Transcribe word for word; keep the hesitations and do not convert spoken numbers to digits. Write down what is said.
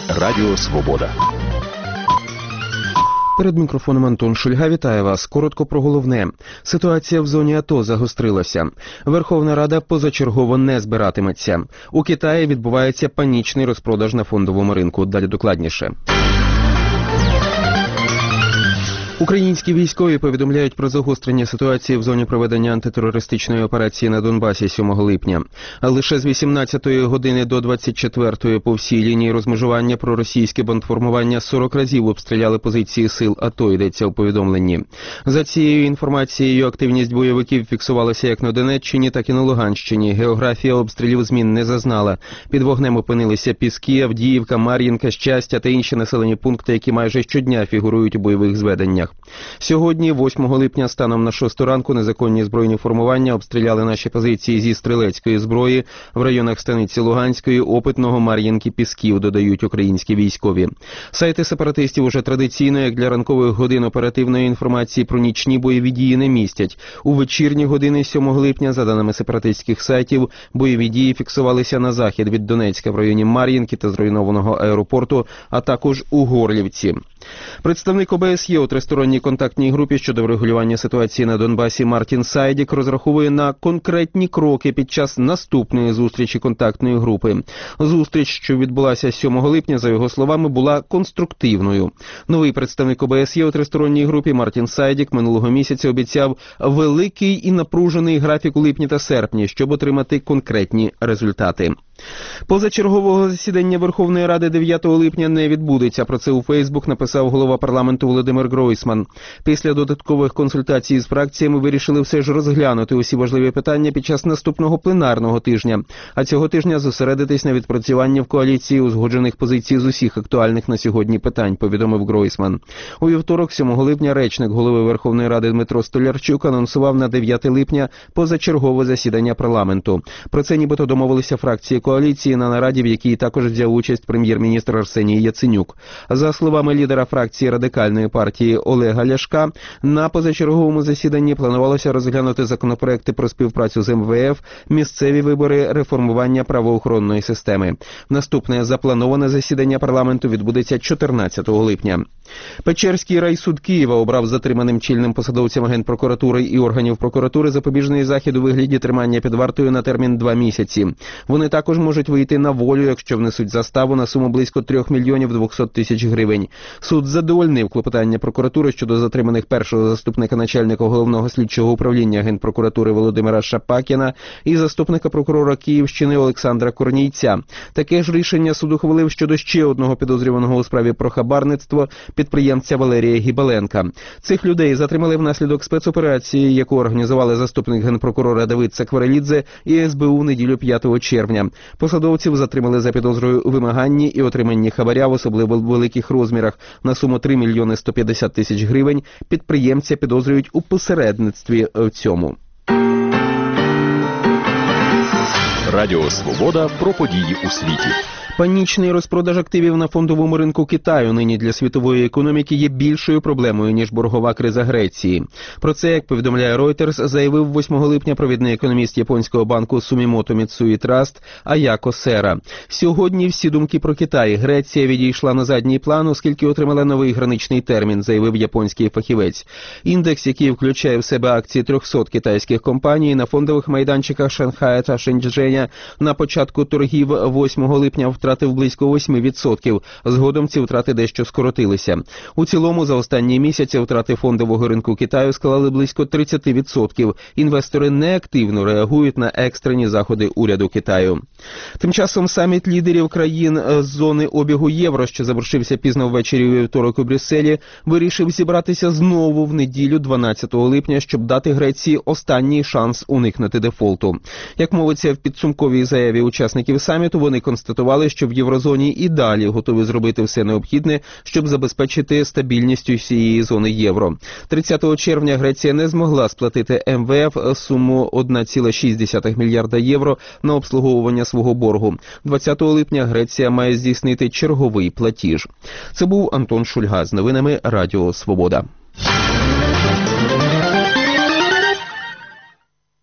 Радіо Свобода. Перед мікрофоном Антон Шульга вітає вас. Коротко про головне. Ситуація в зоні АТО загострилася. Верховна Рада позачергово не збиратиметься. У Китаї відбувається панічний розпродаж на фондовому ринку. Далі докладніше. Українські військові повідомляють про загострення ситуації в зоні проведення антитерористичної операції на Донбасі сьомого липня. А лише з вісімнадцятої години до двадцять четвертої по всій лінії розмежування проросійське бандформування сорок разів обстріляли позиції сил АТО, йдеться у повідомленні. За цією інформацією, активність бойовиків фіксувалася як на Донеччині, так і на Луганщині. Географія обстрілів змін не зазнала. Під вогнем опинилися Піски, Авдіївка, Мар'їнка, Щастя та інші населені пункти, які майже щодня фігурують у бойових зведеннях. Сьогодні, восьмого липня, станом на шосту ранку, незаконні збройні формування обстріляли наші позиції зі стрілецької зброї в районах станиці Луганської, Опитного, Мар'їнки, Пісків, додають українські військові. Сайти сепаратистів уже традиційно, як для ранкових годин, оперативної інформації про нічні бойові дії не містять. У вечірні години сьомого липня, за даними сепаратистських сайтів, бойові дії фіксувалися на захід від Донецька в районі Мар'їнки та зруйнованого аеропорту, а також у Горлівці. Представник ОБСЄ у тристоронній контактній групі щодо врегулювання ситуації на Донбасі Мартін Сайдік розраховує на конкретні кроки під час наступної зустрічі контактної групи. Зустріч, що відбулася сьомого липня, за його словами, була конструктивною. Новий представник ОБСЄ у тристоронній групі Мартін Сайдік минулого місяця обіцяв великий і напружений графік у липні та серпні, щоб отримати конкретні результати. Позачергового засідання Верховної Ради дев'ятого липня не відбудеться. Про це у Фейсбук написав голова парламенту Володимир Гройсман. Після додаткових консультацій з фракціями вирішили все ж розглянути усі важливі питання під час наступного пленарного тижня. А цього тижня зосередитись на відпрацюванні в коаліції узгоджених позицій з усіх актуальних на сьогодні питань, повідомив Гройсман. У вівторок, сьомого липня, речник голови Верховної Ради Дмитро Столярчук анонсував на дев'яте липня позачергове засідання парламенту. Про це нібито домовилися фракції коаліції на нараді, в якій також взяв участь прем'єр-міністр Арсеній Яценюк. За словами лідера фракції Радикальної партії Олега Ляшка, на позачерговому засіданні планувалося розглянути законопроекти про співпрацю з ем ве еф, місцеві вибори, реформування правоохоронної системи. Наступне заплановане засідання парламенту відбудеться чотирнадцятого липня. Печерський райсуд Києва обрав затриманим чільним посадовцям Генпрокуратури і органів прокуратури запобіжний захід у вигляді тримання під вартою на термін два місяці. Вони також можуть вийти на волю, якщо внесуть заставу на суму близько трьох мільйонів двохсот тисяч гривень. Суд задовольнив клопотання прокуратури щодо затриманих першого заступника начальника Головного слідчого управління Генпрокуратури Володимира Шапакіна і заступника прокурора Київщини Олександра Корнійця. Таке ж рішення суд ухвалив щодо ще одного підозрюваного у справі про хабарництво підприємця Валерія Гібаленка. Цих людей затримали внаслідок спецоперації, яку організували заступник генпрокурора Давид Сакварелідзе і ес бе у в неділю п'ятого червня. Посадовців затримали за підозрою у вимаганні і отриманні хабаря в особливо великих розмірах на суму три мільйони сто п'ятдесят тисяч гривень. Підприємця підозрюють у посередництві в цьому. Радіо Свобода про події у світі. Панічний розпродаж активів на фондовому ринку Китаю нині для світової економіки є більшою проблемою, ніж боргова криза Греції. Про це, як повідомляє Reuters, заявив восьмого липня провідний економіст японського банку Сумімото Міцуї Траст Аяко Сера. Сьогодні всі думки про Китай. Греція відійшла на задній план, оскільки отримала новий граничний термін, заявив японський фахівець. Індекс, який включає в себе акції трьохсот китайських компаній, на фондових майданчиках Шанхая та Шенчженя на початку торгів восьмого липня втратив близько восьми відсотків. Згодом ці втрати дещо скоротилися. У цілому за останні місяці втрати фондового ринку Китаю склали близько тридцять відсотків. Інвестори неактивно реагують на екстрені заходи уряду Китаю. Тим часом саміт лідерів країн з зони обігу євро, що завершився пізно ввечері у вівторок у Брюсселі, вирішив зібратися знову в неділю дванадцятого липня, щоб дати Греції останній шанс уникнути дефолту. Як мовиться в підсумковій заяві учасників саміту, вони констатували, що в єврозоні і далі готові зробити все необхідне, щоб забезпечити стабільність усієї зони євро. тридцятого червня Греція не змогла сплатити ем ве еф суму один цілих шість десятих мільярда євро на обслуговування свого боргу. двадцятого липня Греція має здійснити черговий платіж. Це був Антон Шульга з новинами Радіо Свобода.